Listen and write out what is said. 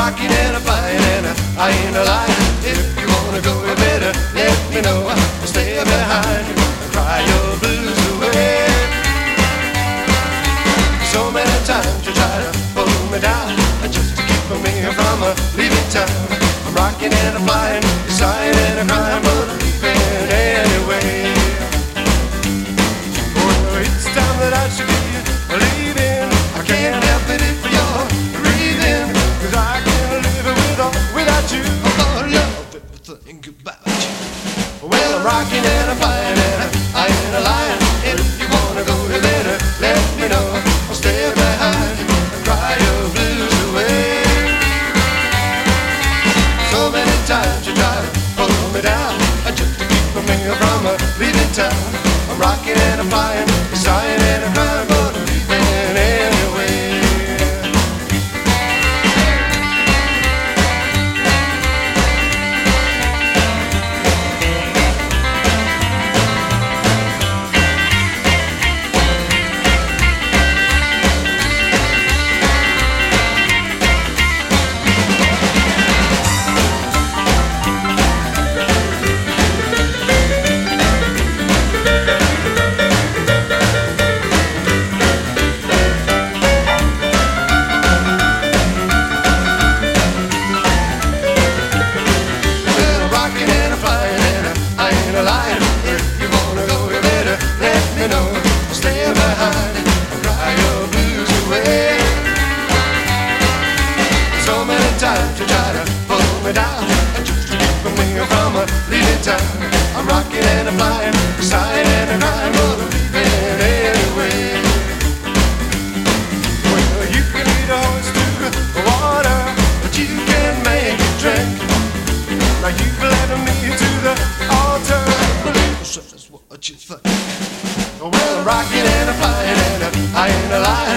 rocking and I'm flying and I ain't a lying. If you wanna go, you better let me know. I'll stay behind and cry your blues away. So many times you try to pull me down just to keep me from leaving town. I'm rocking and I'm flying, sighing and I'm crying, but I'm leaving anyway. Oh, it's time that I should be leaving. I can't help it if you're breathing, 'cause I can't live without you. Oh, love everything about you. Well, I'm rocking and I'm flying and I ain't a lying. If you wanna go, you better let me know. I'll stay behind and cry your blues away. So many times you try to pull me down just to keep me from leaving town. I'm rocking and I'm flying, sighing and I'm crying, but I'm leaving anyway. I'm rocking and I'm flying, sighing and I'm crying, but I'm leaving anyway. Well, you can lead a horse to the water, but you can't make it drink. Now you've led me to the altar, so that's what you think. Well, I'm rocking and I'm flying and I ain't a lying.